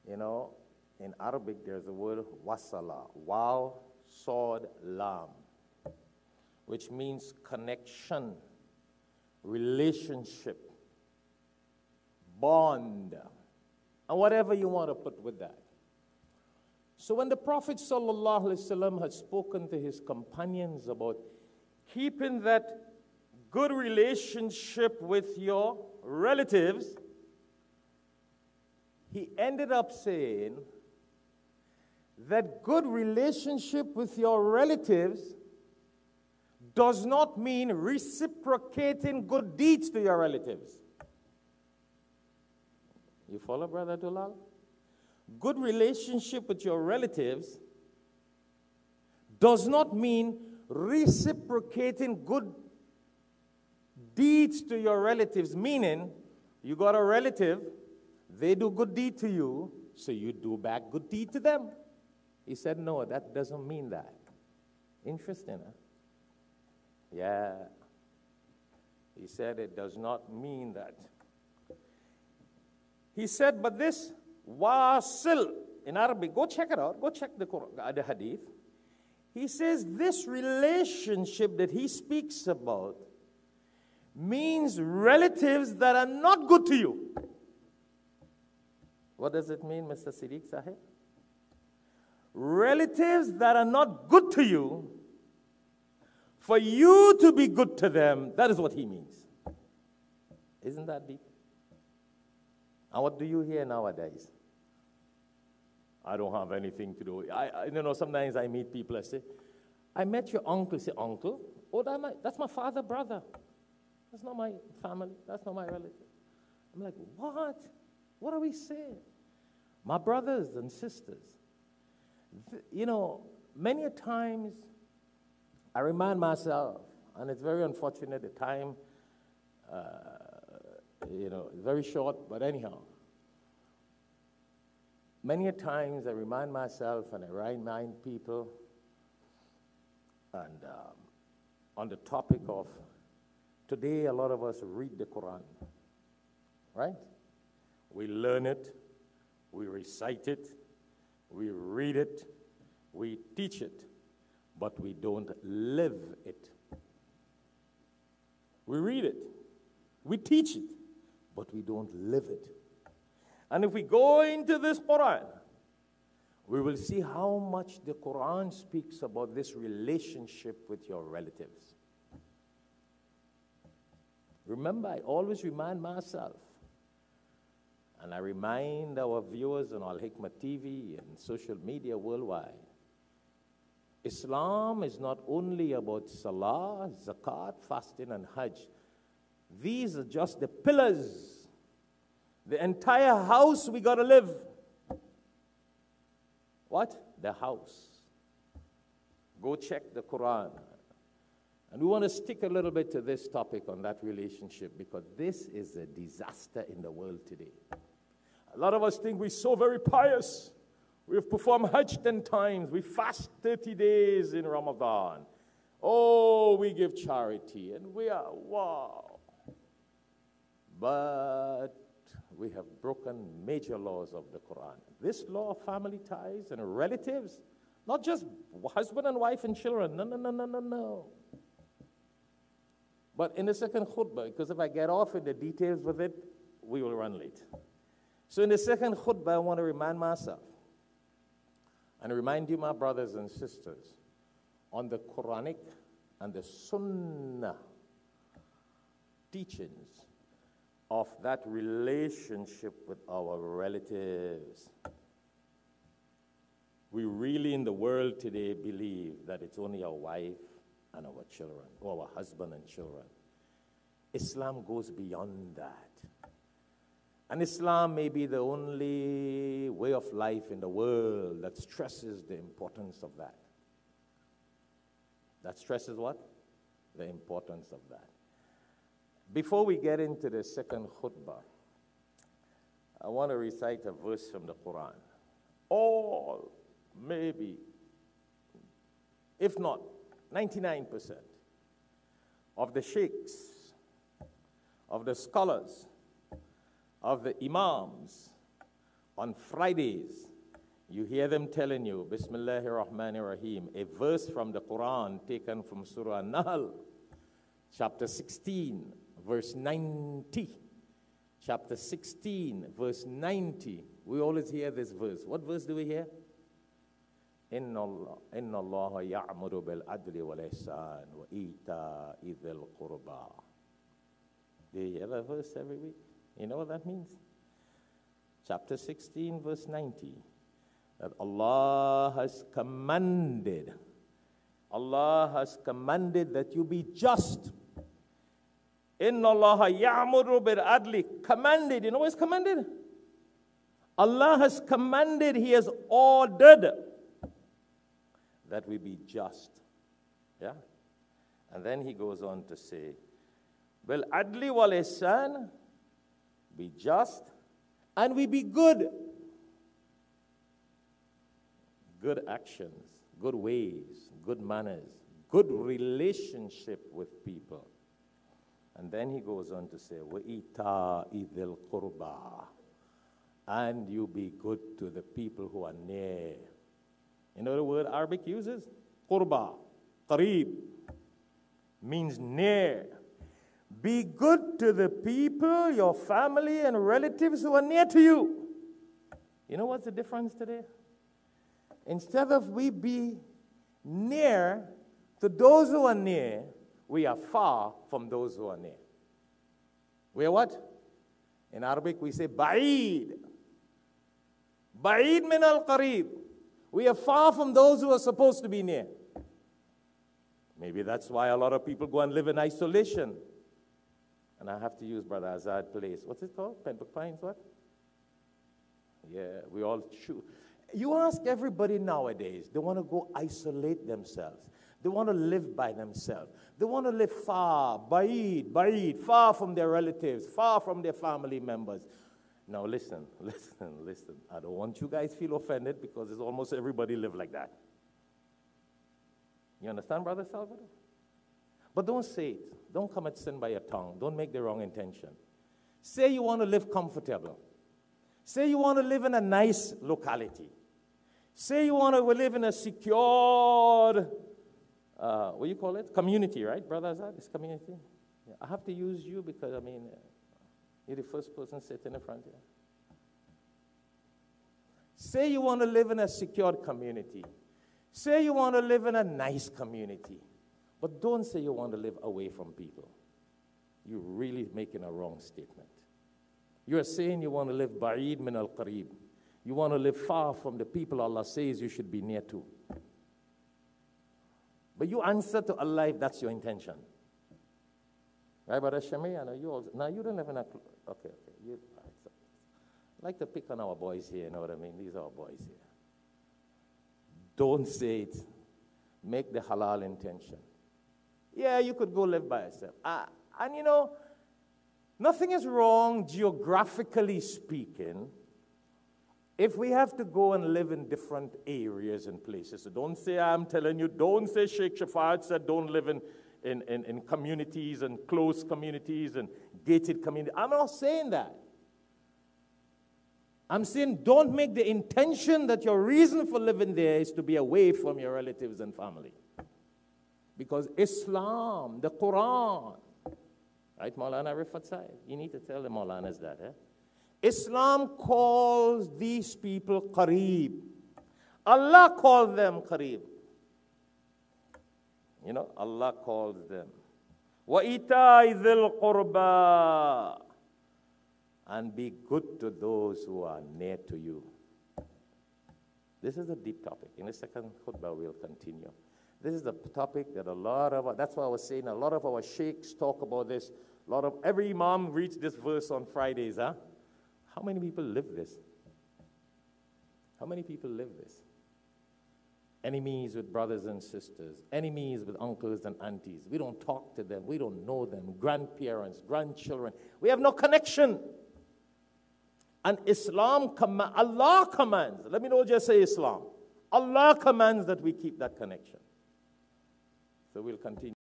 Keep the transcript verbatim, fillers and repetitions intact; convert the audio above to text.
You know, in Arabic there's a word wasala, waw, sword, lam, which means connection, relationship, bond, and whatever you want to put with that. So when the Prophet ﷺ had spoken to his companions about keeping that good relationship with your relatives, he ended up saying that good relationship with your relatives does not mean reciprocating good deeds to your relatives. You follow, Brother Dulal? Good relationship with your relatives does not mean reciprocating good deeds to your relatives, meaning you got a relative, they do good deed to you, so you do back good deed to them. He said, no, that doesn't mean that. Interesting, huh? Yeah. He said it does not mean that. He said, but this wasil in Arabic, go check it out, go check the Quran, the hadith. He says this relationship that he speaks about means relatives that are not good to you. What does it mean, Mister Siddiq Sahib? Relatives that are not good to you, for you to be good to them, that is what he means. Isn't that deep? And what do you hear nowadays? I don't have anything to do. I, I you know, sometimes I meet people, I say, I met your uncle. I say, uncle? Oh, that my, that's my father, brother. That's not my family. That's not my relative. I'm like, what? What are we saying? My brothers and sisters, th- you know, many a times I remind myself, and it's very unfortunate, the time, uh, you know, very short, but anyhow. Many a times I remind myself and I remind people and um, on the topic of today a lot of us read the Quran, right? We learn it, we recite it, we read it, we teach it, but we don't live it. We read it, we teach it, but we don't live it. And if we go into this Quran, we will see how much the Quran speaks about this relationship with your relatives. Remember, I always remind myself, and I remind our viewers on Al Hikmah T V and social media worldwide, Islam is not only about Salah, Zakat, fasting, and Hajj. These are just the pillars. The entire house we got to live. What? The house. Go check the Quran. And we want to stick a little bit to this topic on that relationship because this is a disaster in the world today. A lot of us think we're so very pious. We've performed Hajj ten times. We fast thirty days in Ramadan. Oh, we give charity. And we are, wow. But we have broken major laws of the Quran. This law of family ties and relatives, not just husband and wife and children. No, no, no, no, no, no. But in the second khutbah, because if I get off in the details with it, we will run late. So in the second khutbah, I want to remind myself and remind you, my brothers and sisters, on the Quranic and the Sunnah teachings of that relationship with our relatives. We really in the world today believe that it's only our wife and our children, or our husband and children. Islam goes beyond that. And Islam may be the only way of life in the world that stresses the importance of that. That stresses what? The importance of that. Before we get into the second khutbah, I want to recite a verse from the Quran. All, maybe, if not, ninety-nine percent of the sheikhs, of the scholars, of the imams, On Fridays, you hear them telling you, Bismillahir Rahmanir Rahim, a verse from the Quran taken from Surah An-Nahl, chapter sixteen, verse ninety. Chapter sixteen, verse ninety. We always hear this verse. What verse do we hear? Inna Allah, Inna Allah ya'muru bil adli wal ihsan wa ita'i dhil qurba. Do you hear that verse every week? You know what that means? Chapter sixteen, verse ninety. That Allah has commanded, Allah has commanded that you be just. Inna Allah ya'muru bil adli. Commanded. You know what is commanded? Allah has commanded, He has ordered that we be just. Yeah? And then He goes on to say, bil adli wal ihsan, be just, and we be good. Good actions, good ways, good manners, good relationship with people. And then He goes on to say, وَإِيتَاءِ ذِي الْقُرْبَى, and you be good to the people who are near. You know the word Arabic uses? Qurba, qareeb, means near. Be good to the people, your family and relatives who are near to you. You know what's the difference today? Instead of we be near to those who are near, we are far from those who are near. We are what? In Arabic we say ba'id. Ba'id min al-qareeb. We are far from those who are supposed to be near. Maybe that's why a lot of people go and live in isolation. And I have to use Brother Azad place. What's it called? Penbrook Pines, what? Yeah, we all shoot. You ask everybody nowadays, they want to go isolate themselves. They want to live by themselves. They want to live far, ba'id, ba'id, far from their relatives, far from their family members. Now listen, listen, listen. I don't want you guys to feel offended because it's almost everybody live like that. You understand, Brother Salvador? But don't say it. Don't commit sin by your tongue. Don't make the wrong intention. Say you want to live comfortable. Say you want to live in a nice locality. Say you want to live in a secured, uh, what do you call it? Community, right, Brother Azad? It's community. Yeah. I have to use you because, I mean, uh, you're the first person sitting in the front here. Say you want to live in a secured community. Say you want to live in a nice community. But don't say you want to live away from people. You're really making a wrong statement. You're saying you want to live ba'id min al-qareeb. You want to live far from the people Allah says you should be near to. But you answer to Allah if that's your intention. Right, Brother Shami? I know you also. Now, you don't live in a... Okay, okay. You, I like to pick on our boys here, you know what I mean? These are our boys here. Don't say it. Make the halal intention. Yeah, you could go live by yourself. Uh, and you know, nothing is wrong, geographically speaking, if we have to go and live in different areas and places. So don't say, I'm telling you, don't say Sheikh Shafat said don't live in, in, in, in communities and close communities and gated communities. I'm not saying that. I'm saying don't make the intention that your reason for living there is to be away from your relatives and family. Because Islam, the Quran, right, Maulana Rifat Saib? You need to tell the Maulanas that, eh? Islam calls these people qareeb. Allah called them qareeb. You know, Allah calls them. وَإِيتَاءِ ذِي الْقُرْبَى, and be good to those who are near to you. This is a deep topic. In the second khutbah, we'll continue. This is the topic that a lot of, that's why I was saying, a lot of our sheikhs talk about this. A lot of, every imam reads this verse on Fridays, huh? How many people live this? How many people live this? Enemies with brothers and sisters, enemies with uncles and aunties. We don't talk to them, we don't know them, grandparents, grandchildren. We have no connection. And Islam, comm- Allah commands, let me not just say Islam. Allah commands that we keep that connection. So we'll continue.